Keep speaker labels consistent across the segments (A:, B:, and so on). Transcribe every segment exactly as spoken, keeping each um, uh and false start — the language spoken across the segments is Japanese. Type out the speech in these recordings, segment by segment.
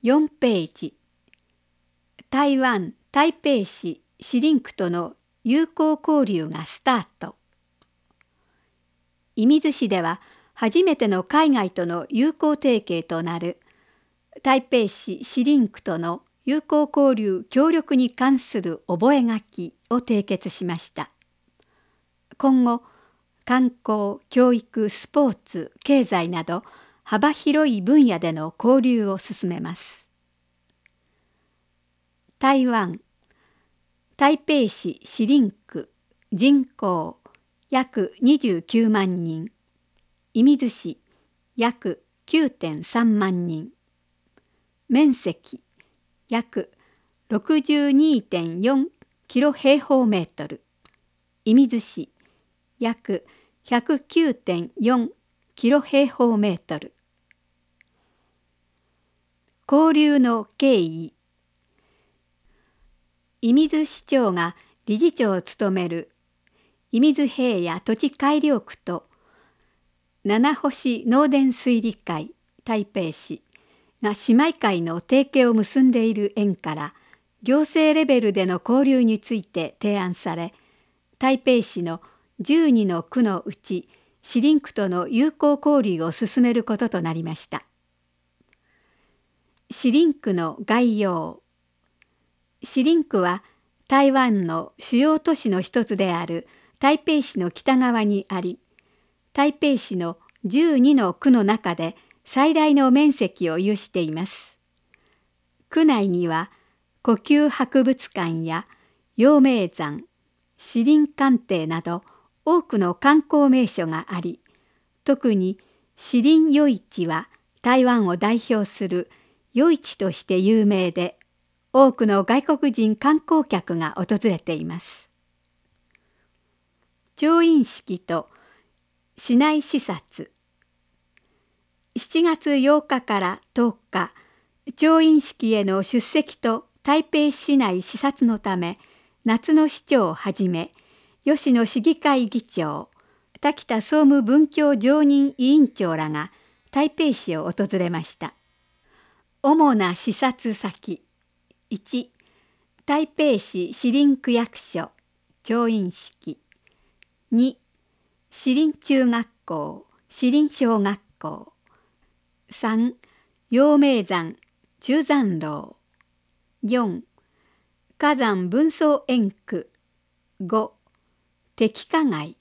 A: よんページ、台湾・台北市シリンクとの友好交流がスタート。射水市では初めての海外との友好提携となる台北市シリンクとの友好交流協力に関する覚書を締結しました。今後、観光、教育、スポーツ、経済など幅広い分野での交流を進めます。台湾、台北市シリンク、人口約にじゅうきゅうまんにん、射水市約 きゅうてんさんまんにん、面積約 ろくじゅうにてんよんキロ平方メートル、射水市約 ひゃくきゅうてんよんキロ平方メートル。交流の経緯。射水市長が理事長を務める射水平野土地改良区と七星農田水利会台北市が姉妹会の提携を結んでいる縁から行政レベルでの交流について提案され、台北市のじゅうにの区のうちシリンクとの友好交流を進めることとなりました。シリンクの概要。シリンクは台湾の主要都市の一つである台北市の北側にあり、台北市のじゅうにの区の中で最大の面積を有しています。区内には故宮博物館や陽明山、士林官邸など多くの観光名所があり、特に士林夜市は台湾を代表する夜市として有名で、多くの外国人観光客が訪れています。調印式と市内視察。しちがつようかからとおか、調印式への出席と台北市内視察のため、夏の市長をはじめ、吉野市議会議長、滝田総務文教常任委員長らが台北市を訪れました。主な視察先。いち、台北市士林区役所調印式。に、士林中学校士林小学校。さん、陽明山中山楼。よん、火山分層園区。ご、摘花街。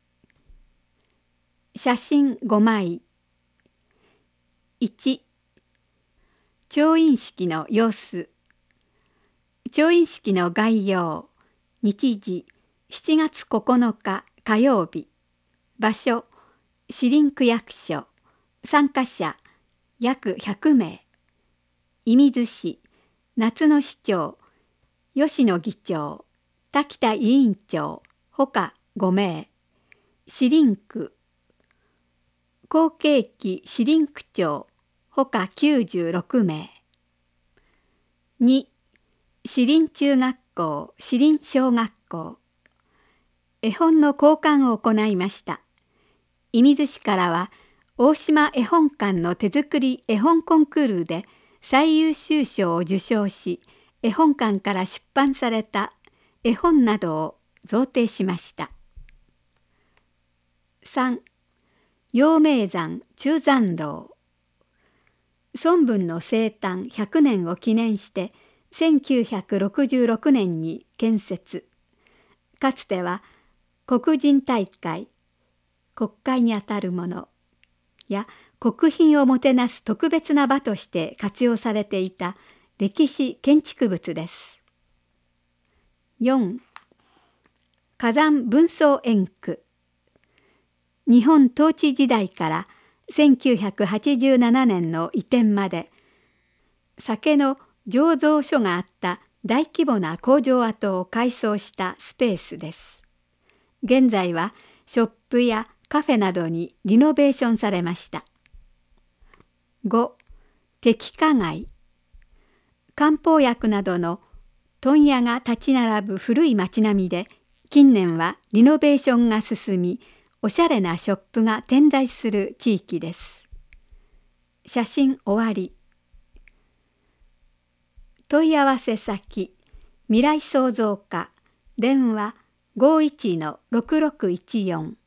A: 写真ごまい。いち、調印式の様子。調印式の概要。日時しちがつここのか火曜日。場所士林区役所。参加者約ひゃくめい。射水市夏の市長吉野議長、滝田委員長ほかごめい。士林区後継期士林区長ほかきゅうじゅうろくめい。に、士林中学校士林小学校。絵本の交換を行いました。射水市からは大島絵本館の手作り絵本コンクールで最優秀賞を受賞し、絵本館から出版された絵本などを贈呈しました。さん、陽明山中山楼。孫文の生誕ひゃくねんを記念してせんきゅうひゃくろくじゅうろくねんに建設。かつては国人大会、国会にあたるものや国賓をもてなす特別な場として活用されていた歴史建築物です。よん、火山分層園区。日本統治時代からせんきゅうひゃくはちじゅうななねんの移転まで、酒の醸造所があった大規模な工場跡を改装したスペースです。現在はショップやカフェなどにリノベーションされました。ご、摘花街。漢方薬などの問屋が立ち並ぶ古い町並みで、近年はリノベーションが進み、おしゃれなショップが点在する地域です。写真終わり。 問い合わせ先未来創造課電話 ごいちのろくろくいちよん